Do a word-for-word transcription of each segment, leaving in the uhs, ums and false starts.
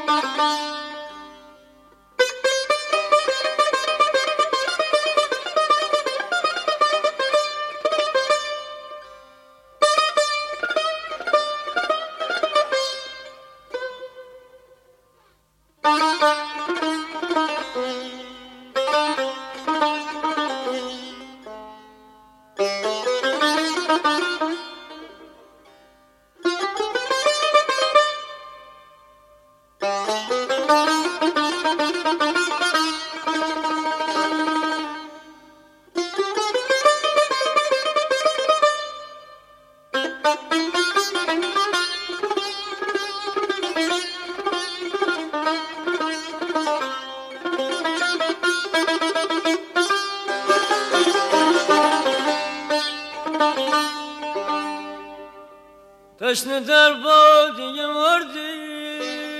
تشنه در بادیه مردیم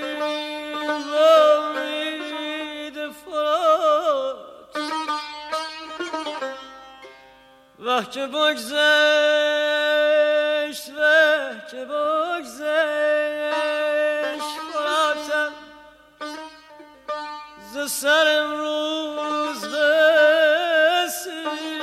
با امید فرات وه که بگذشت وه که بگذشت فراتم ز سر امروز بسید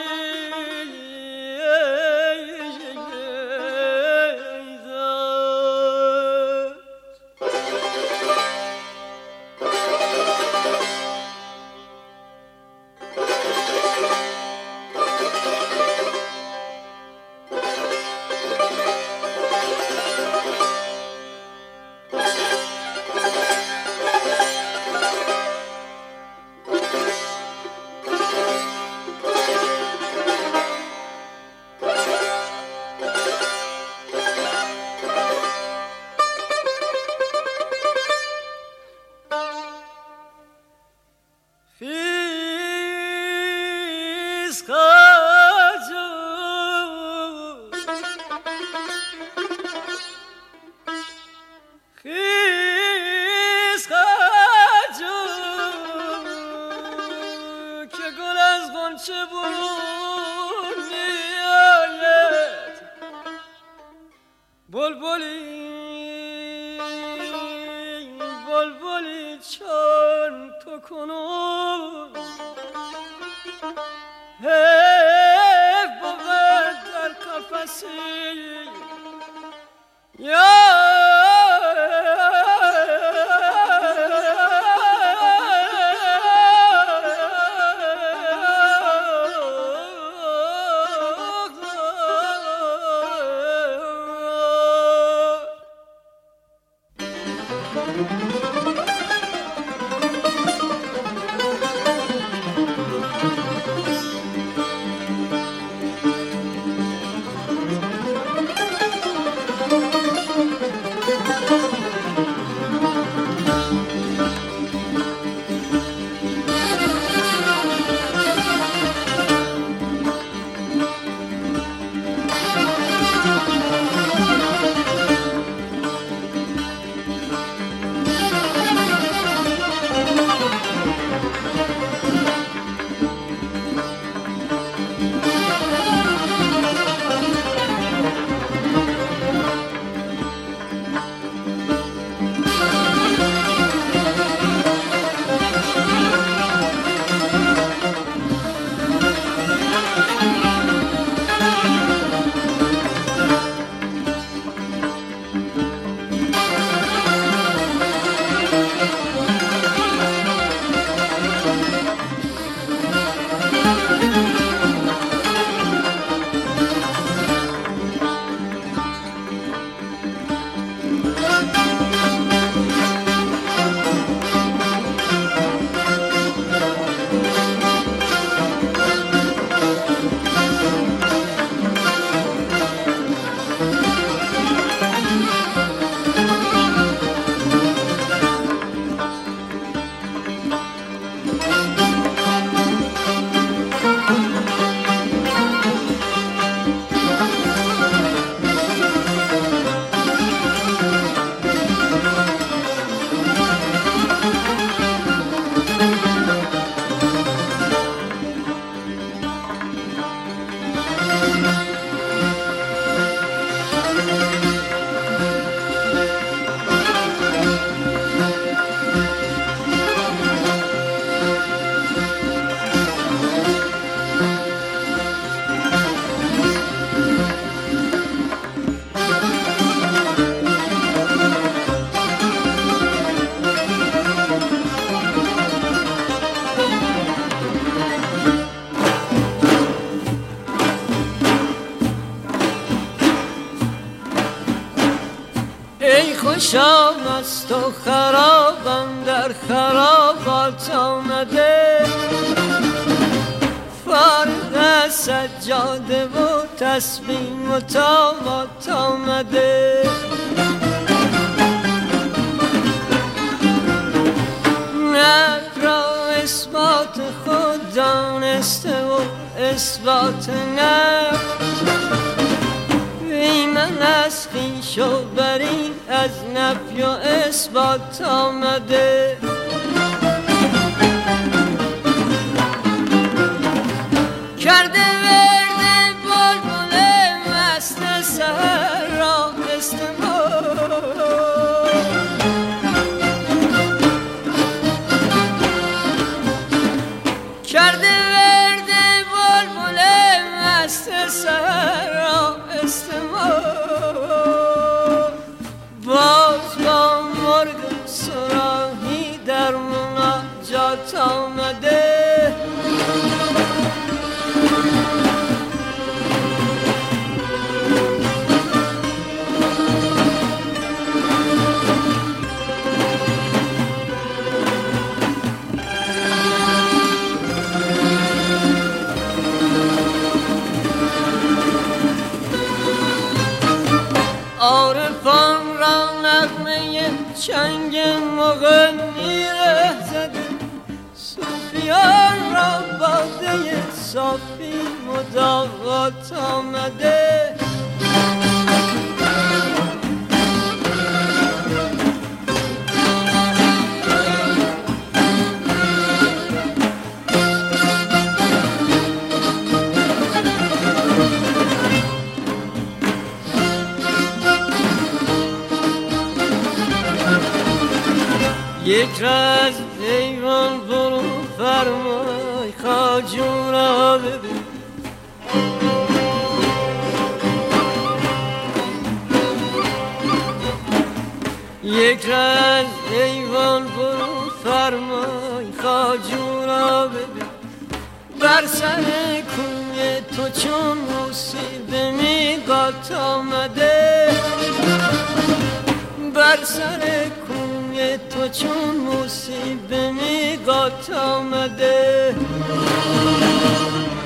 چه برون میآید بلبلی بلبلی چون تو کنون هی بود در قفسی یا ای خوشا مست و خرابم در خرابات آمده، فارغ از سجاده و تسبیح و طامات آمده. نفس را اثبات خود دانسته و اثبات نفس، بی من از خویش و بری از نفی و اثبات آمده. کرده ورد بلبل مست سحر را استماع، کرده ورد بلبل مست سحر را استماع. باز با مرغ صراحی در مناجات آمده، عارفان را نغمه چنگ مغنی ره زده، صوفیان را باده صافی مداوات آمده. یک راز ایوان برو فرمای خواجو را ببین، یک راز ایوان برو فرمای خواجو را ببین. بر سر کوی تو چون موسی به میقات آمده، بر سر کوی تو چون موسی به میقات آمده.